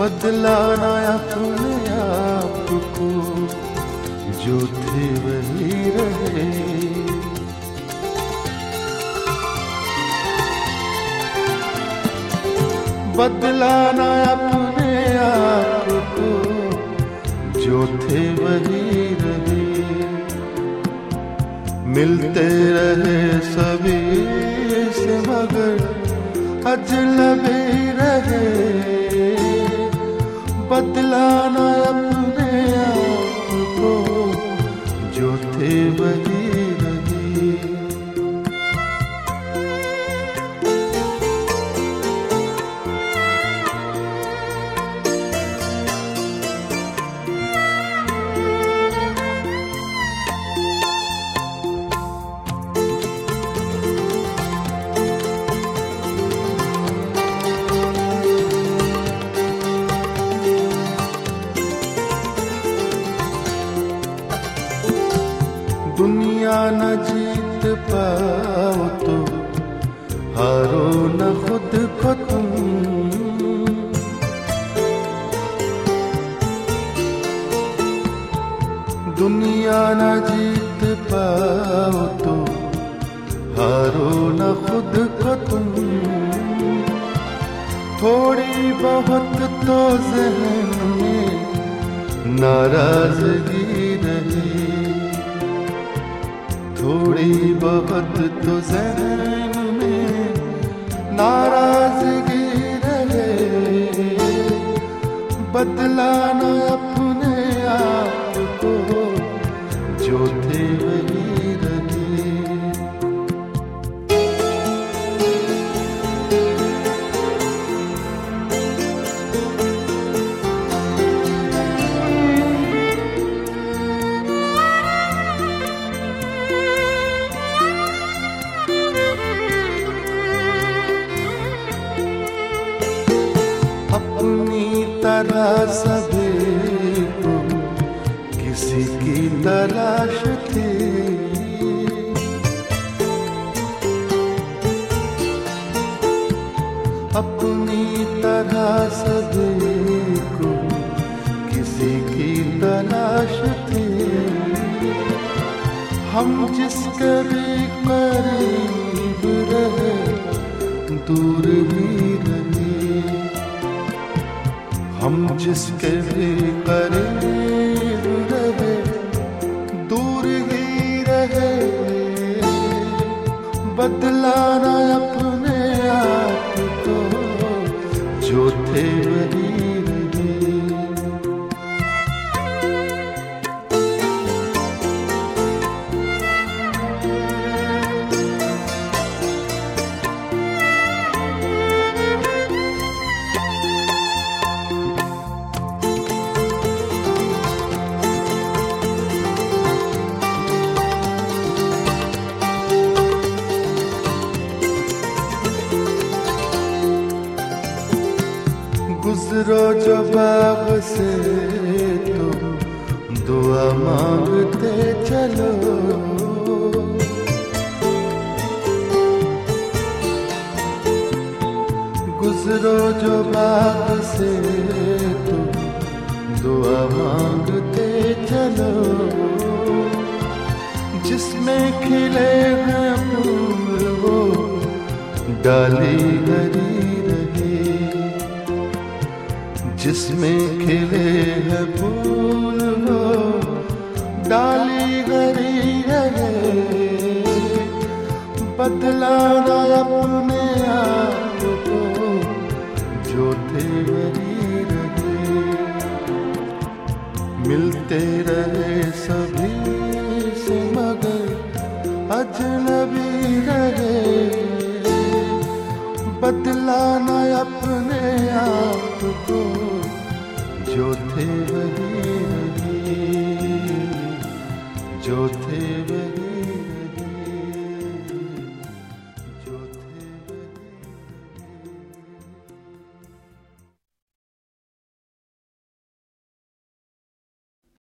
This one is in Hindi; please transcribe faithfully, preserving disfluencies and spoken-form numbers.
बदलाना अपने आप को, जो थे वही रहे। बदलाना अपने आप को, जो थे वही रहे। मिलते रहे सभी से मगर अजनबी रहे। बदलाना अपने आप को, जो थे वही रहे। दुनिया न जीत पाओ तो हारो न खुद को तुम। दुनिया न जीत पाओ तो हारो न खुद को तुम। थोड़ी बहुत तो ज़हन में नाराज़गी रहे। थोड़ी बहुत तो ज़हन में नाराज़गी रहे। बदलाना अपने आप को, जो थे वही रहे। अपनी तरह सभी को किसी की तलाश थी। अपनी तरह सभी को किसी की तलाश थी। हम जिसके भी करीब रहे, दूर ही रहे। हम जिसके भी करीब रहे, दूर ही रहे। बदलाना अपने आप को, जो थे वही रहे। गुजरो जो बाग से तो दुआ मांगते चलो। गुजरो जो बाग से तो दुआ मांगते चलो। जिसमें खिले हैं फूल वो डाली हरी रहे। जिसमें खिले हैं फूल वो डाली हरी रहे। बदलाना अपने आप को, जो थे वही रहे। मिलते रहे सभी से मगर अजनबी रहे। बदलाना अपने आप को, जो थे वही रहे। जो